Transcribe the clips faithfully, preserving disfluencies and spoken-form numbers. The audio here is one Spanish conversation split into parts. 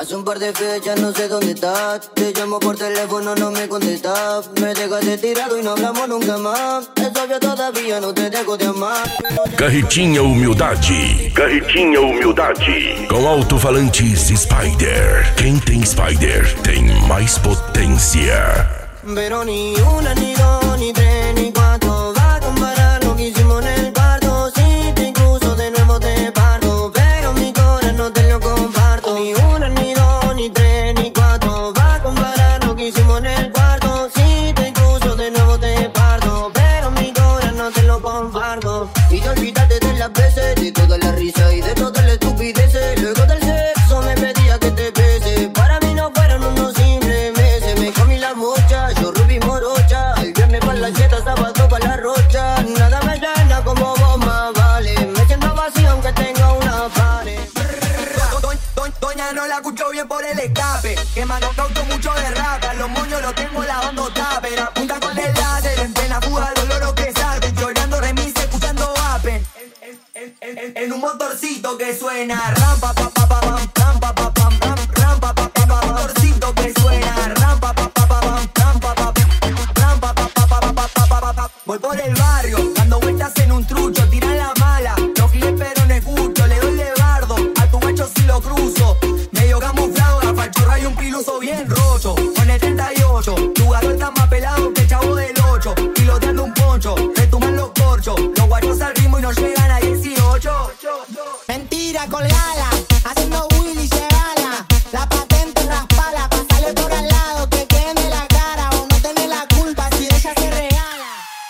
Hace un par de fechas no sé dónde estás. Te llamo por teléfono, no me contestas. Me dejaste tirado y no hablamos nunca más. Es obvio, todavía no te dejo de amar. Carretinha Humildade. Carretinha Humildade. Com alto-falantes Spider. Quem tem Spider tem mais potência. Pero ni una, ni dos, ni tres, ni cuatro va a comparar lo que hicimos en el parto. Si te incluso de nuevo te parto, pero mi corazón no te lo comparto. Ni una, ni dos, ni tres, ni cuatro va a comparar lo que hicimos en el cuarto. Si te incluso de nuevo te parto, pero mi corazón no te lo comparto. Y te olvidaste de las veces, de toda la risa y de todas las estupideces. Luego del sexo me pedía que te bese. Para mí no fueron unos simples meses. Me comí la mocha, yo rubí morocha. El viernes pa' la fiesta, sábado pa' la rocha. Nada me llena como vos más vale. Me siento vacío aunque tenga una pared. Doña no la escucho bien por el escape. Que me han cauto mucho de rata. Los moños los tengo lavando tape. La punta con el láser en plena fuga, dolor que salve. Llorando remis, escuchando Apen. En, en, en, en un motorcito que suena rampa pa pa pa pam, rampa pa pam pam, rampa pa pa pam. Motorcito que suena rampa pa pa pa pam, rampa pa rampa pa pa pa pa pa pa pa. Voy por el barrio dando vueltas en un trucho, tiran la mala. No giles pero no escucho, le doy levardo a tu macho si lo cruzo. Medio camuflado, gafachurra y un piluso bien rocho. Con el treinta y ocho, tu gato está más pelado que el chavo del ocho. Piloteando un poncho, retuman los corchos. Los guachos al ritmo y no llegan a dieciocho. Mentira, colgala, haciendo Willy llegala. La patente raspala, pasale por al lado que quede de la cara. O no tenés la culpa si ella se regala.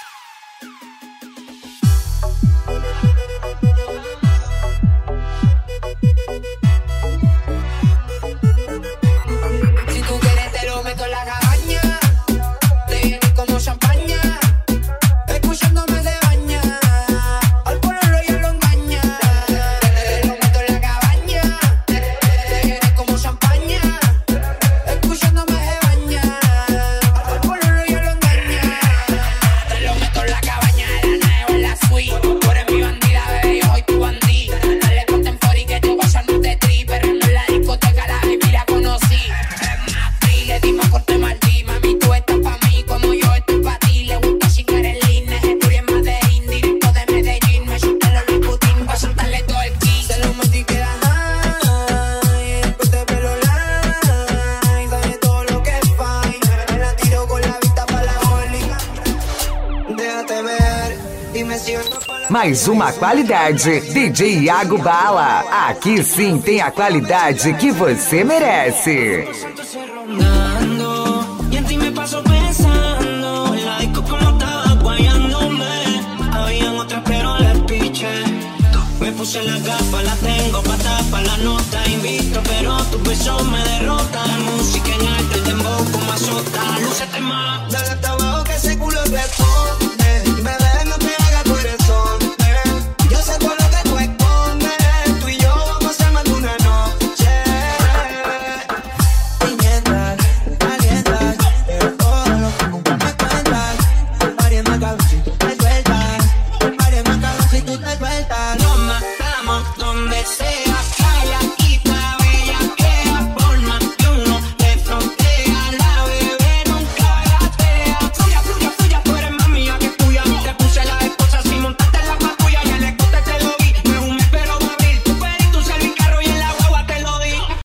Si tú quieres te lo meto en la cabaña. Te viene como champaña. Escuchándome de baña. Al pueblo ya lo engaña. Te lo meto en la cabaña. Te viene como champaña. Escuchándome de baña. Al pueblo ya lo engaña. Te lo meto en la cabaña, en la nave o en la suite. Tú eres mi bandida, bebé, yo soy tu bandí. Dale ponte en fori que te vas a no te tri. Pero no en la discoteca, la baby la conocí. Es más free, le dimos corte Martí. Mami, tú estás pa' mí como yo estoy pa' ti. Le gusta chingar el línea, estudia en Medellín. Directo de Medellín, me chuta los Louis pa' soltarle todo el kit. Se lo metí que da high, después te pelo light. Sabe todo lo que es fine. Me la tiro con la vista pa' la Oli. Déjate ver, dime si vengo pa' la... Mais uma qualidade, D J Iago Bala. Aqui sim tem a qualidade que você merece. Rondando, y en ti me paso pensando. En la disco como estaba guayándome. Habían otras pero les piché. Me puse las gafas, las tengo pa' tapar la nota. Invito pero tus besos me derrotan. La música en alto, el dembow como azota. Lúcete más,